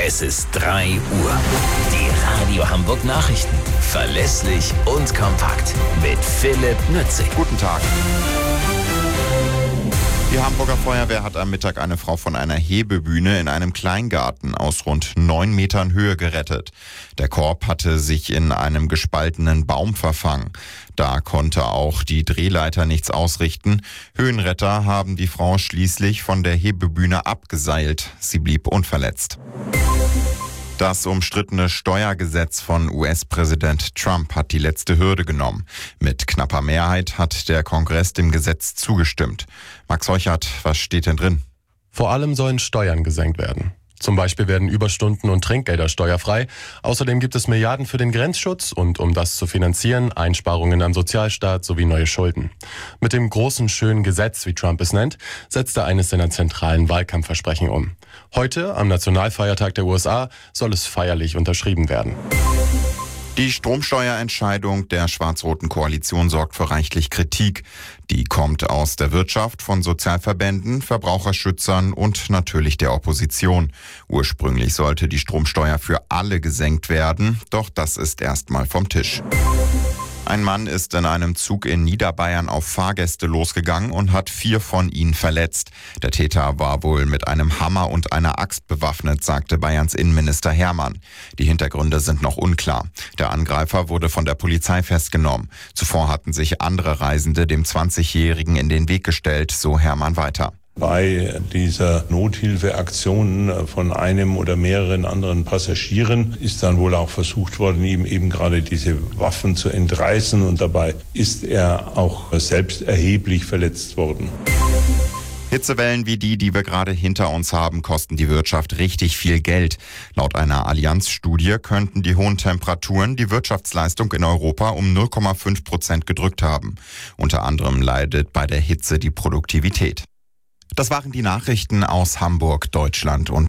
Es ist 3 Uhr. Die Radio Hamburg Nachrichten. Verlässlich und kompakt. Mit Philipp Nützig. Guten Tag. Die Hamburger Feuerwehr hat am Mittag eine Frau von einer Hebebühne in einem Kleingarten aus rund 9 Metern Höhe gerettet. Der Korb hatte sich in einem gespaltenen Baum verfangen. Da konnte auch die Drehleiter nichts ausrichten. Höhenretter haben die Frau schließlich von der Hebebühne abgeseilt. Sie blieb unverletzt. Das umstrittene Steuergesetz von US-Präsident Trump hat die letzte Hürde genommen. Mit knapper Mehrheit hat der Kongress dem Gesetz zugestimmt. Max Heuchert, was steht denn drin? Vor allem sollen Steuern gesenkt werden. Zum Beispiel werden Überstunden und Trinkgelder steuerfrei. Außerdem gibt es Milliarden für den Grenzschutz und um das zu finanzieren, Einsparungen am Sozialstaat sowie neue Schulden. Mit dem großen, schönen Gesetz, wie Trump es nennt, setzt er eines seiner zentralen Wahlkampfversprechen um. Heute, am Nationalfeiertag der USA, soll es feierlich unterschrieben werden. Die Stromsteuerentscheidung der schwarz-roten Koalition sorgt für reichlich Kritik. Die kommt aus der Wirtschaft, von Sozialverbänden, Verbraucherschützern und natürlich der Opposition. Ursprünglich sollte die Stromsteuer für alle gesenkt werden, doch das ist erstmal vom Tisch. Ein Mann ist in einem Zug in Niederbayern auf Fahrgäste losgegangen und hat 4 von ihnen verletzt. Der Täter war wohl mit einem Hammer und einer Axt bewaffnet, sagte Bayerns Innenminister Hermann. Die Hintergründe sind noch unklar. Der Angreifer wurde von der Polizei festgenommen. Zuvor hatten sich andere Reisende dem 20-Jährigen in den Weg gestellt, so Hermann weiter. Bei dieser Nothilfeaktion von einem oder mehreren anderen Passagieren ist dann wohl auch versucht worden, ihm eben gerade diese Waffen zu entreißen und dabei ist er auch selbst erheblich verletzt worden. Hitzewellen wie die wir gerade hinter uns haben, kosten die Wirtschaft richtig viel Geld. Laut einer Allianz-Studie könnten die hohen Temperaturen die Wirtschaftsleistung in Europa um 0,5% gedrückt haben. Unter anderem leidet bei der Hitze die Produktivität. Das waren die Nachrichten aus Hamburg, Deutschland und